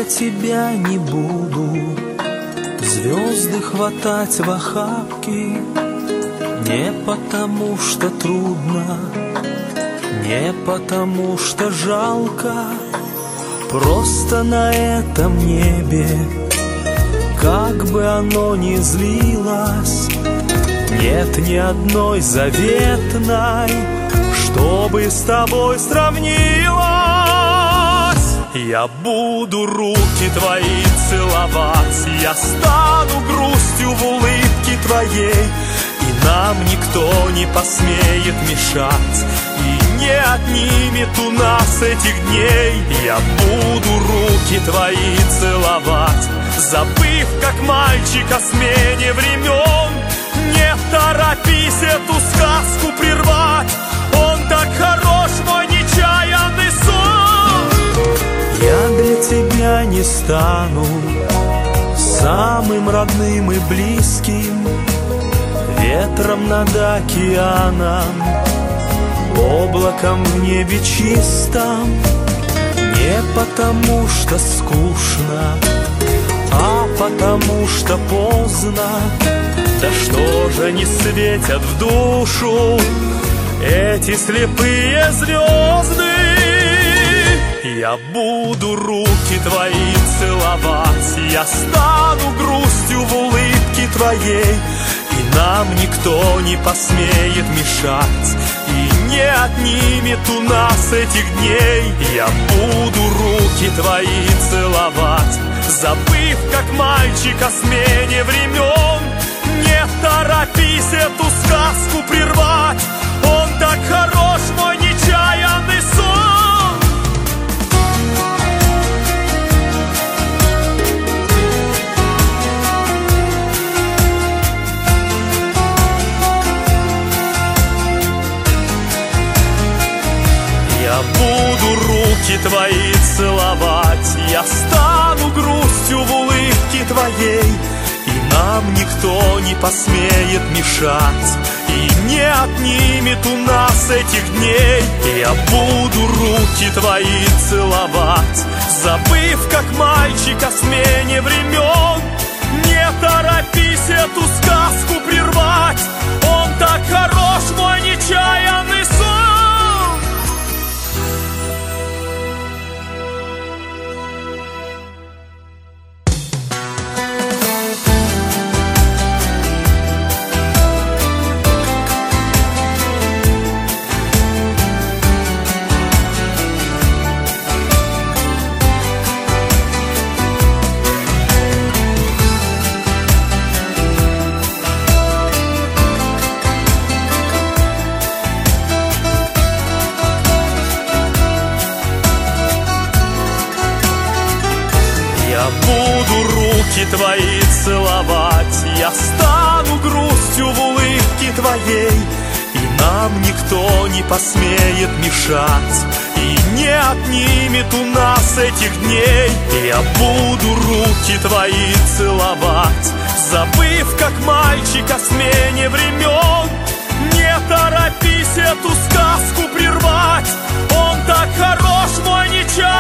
для тебя не буду звезды хватать в охапки, не потому что трудно, не потому что жалко, просто на этом небе, как бы оно ни злилось, нет ни одной заветной, чтобы с тобой сравнилась. Я буду руки твои целовать, я стану грустью в улыбке твоей, и нам никто не посмеет мешать, и не отнимет у нас этих дней. Я буду руки твои целовать, забыв, как мальчик, о смене времен. Не торопись эту сказку прервать, он так хорош, мой нечаянный сон. Я для тебя не стану самым родным и близким, ветром над океаном, облаком в небе чистом. Не потому что скучно, а потому что поздно. Да что же не светят в душу эти слепые звезды? Я буду руки твои целовать, я стану грустью в улыбке твоей, и нам никто не посмеет мешать, и не отнимет у нас этих дней. Я буду руки твои целовать, забыв, как мальчик, о смене времен. Не торопись эту сказку прервать, он так хорош, мой нечаянный сон. Я буду руки твои целовать, я стану грустью в улыбке твоей, и нам никто не посмеет мешать, и не отнимет у нас этих дней. Я буду руки твои целовать, забыв, как мальчик, о смене времен. Не торопись эту сказку прервать, он так хорош, мой нечаянный сон. Твои целовать, я стану грустью в улыбке твоей, и нам никто не посмеет мешать, и не отнимет у нас этих дней. Я буду руки твои целовать, забыв, как мальчик, о смене времен. Не торопись эту сказку прервать, он так хорош, мой нечаянный